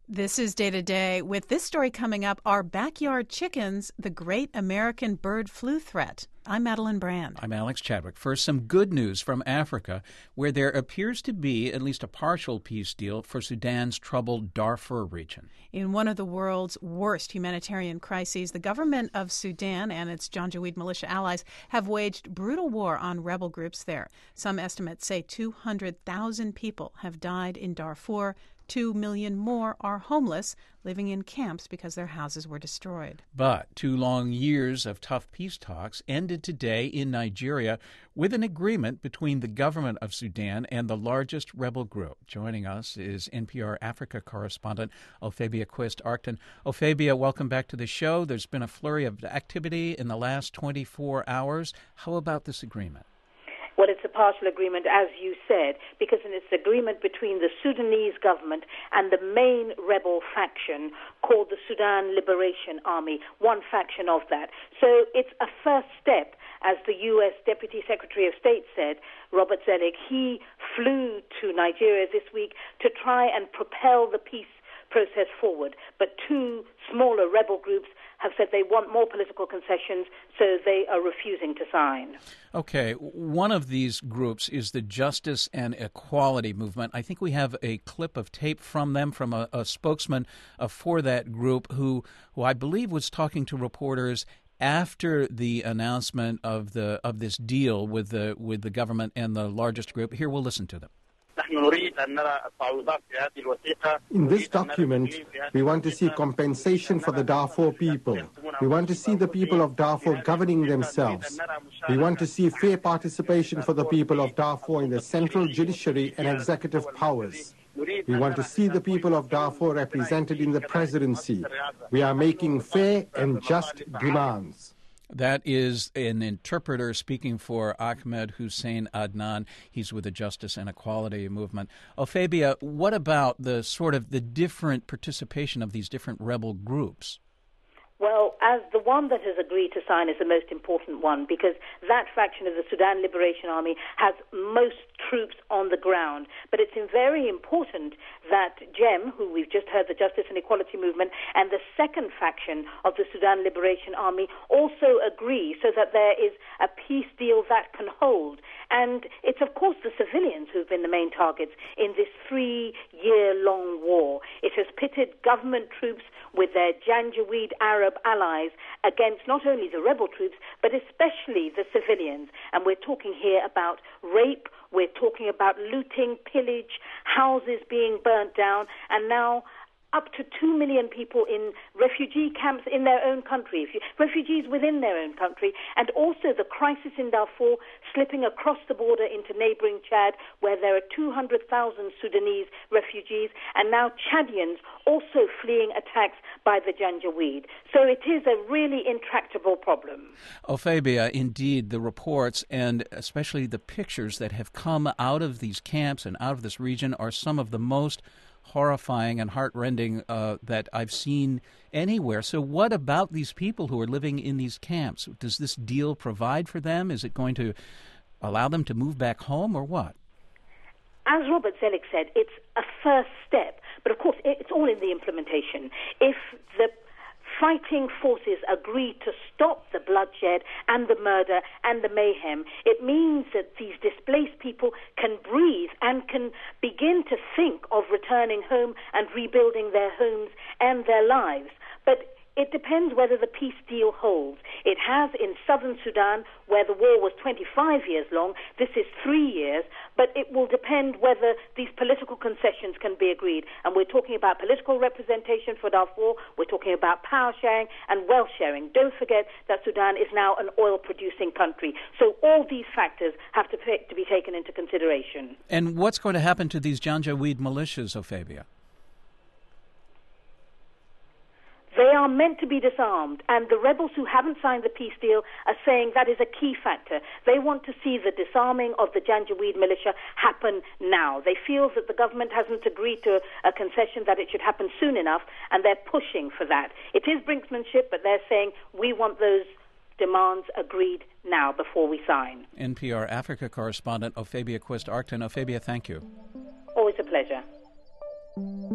This is Day to Day. With this story coming up, Are Backyard Chickens the Great American Bird Flu Threat? I'm Madeline Brand. I'm Alex Chadwick. First, some good news from Africa, where there appears to be at least a partial peace deal for Sudan's troubled Darfur region. In one of the world's worst humanitarian crises, the government of Sudan and its Janjaweed militia allies have waged brutal war on rebel groups there. Some estimates say 200,000 people have died in Darfur. 2 million more are homeless, living in camps because their houses were destroyed. But 2 long years of tough peace talks ended today in Nigeria with an agreement between the government of Sudan and the largest rebel group. Joining us is NPR Africa correspondent Ophebia Quist-Arcton. Ophebia, welcome back to the show. There's been a flurry of activity in the last 24 hours. How about this agreement? Well, it's a partial agreement, as you said, because it's an agreement between the Sudanese government and the main rebel faction called the Sudan Liberation Army, one faction of that. So it's a first step, as the U.S. Deputy Secretary of State said, Robert Zoellick. He flew to Nigeria this week to try and propel the peace process forward. But 2 smaller rebel groups have said they want more political concessions, so they are refusing to sign. Okay, one of these groups is the Justice and Equality Movement. I think we have a clip of tape from them, from a spokesman for that group who I believe was talking to reporters after the announcement of this deal with the government and the largest group. Here, we'll listen to them. In this document, we want to see compensation for the Darfur people. We want to see the people of Darfur governing themselves. We want to see fair participation for the people of Darfur in the central judiciary and executive powers. We want to see the people of Darfur represented in the presidency. We are making fair and just demands. That is an interpreter speaking for Ahmed Hussein Adnan. He's with the Justice and Equality Movement. Ophebia, what about the different participation of these different rebel groups? Well, as the one that has agreed to sign is the most important one, because that faction of the Sudan Liberation Army has most troops on the ground. But it's very important that JEM, who we've just heard, the Justice and Equality Movement, and the second faction of the Sudan Liberation Army also agree, so that there is a peace deal that can hold. And it's, of course, the civilians who've been the main targets in this 3-year-long war. It has pitted government troops with their Janjaweed Arab allies against not only the rebel troops, but especially the civilians. And we're talking here about rape, we're talking about looting, pillage, houses being burnt down, and now up to 2 million people in refugee camps in their own country, refugees within their own country, and also the crisis in Darfur slipping across the border into neighboring Chad, where there are 200,000 Sudanese refugees, and now Chadians also fleeing attacks by the Janjaweed. So it is a really intractable problem. Ophebia, indeed, the reports and especially the pictures that have come out of these camps and out of this region are some of the most horrifying and heartrending that I've seen anywhere. So what about these people who are living in these camps? Does this deal provide for them? Is it going to allow them to move back home, or what? As Robert Zoellick said, it's a first step, but of course it's all in the implementation. If the fighting forces agree to stop the bloodshed and the murder and the mayhem, it means that these displaced people can breathe and can begin to think of returning home and rebuilding their homes and their lives. But it depends whether the peace deal holds. It has in southern Sudan, where the war was 25 years long. This is 3 years, but it will depend whether these political concessions can be agreed. And we're talking about political representation for Darfur, we're talking about power sharing and wealth sharing. Don't forget that Sudan is now an oil-producing country. So all these factors have to be taken into consideration. And what's going to happen to these Janjaweed militias, Ophebia? They are meant to be disarmed, and the rebels who haven't signed the peace deal are saying that is a key factor. They want to see the disarming of the Janjaweed militia happen now. They feel that the government hasn't agreed to a concession, that it should happen soon enough, and they're pushing for that. It is brinksmanship, but they're saying we want those demands agreed now before we sign. NPR Africa correspondent Ophebia Quist-Arcton. Ophebia, thank you. Always a pleasure.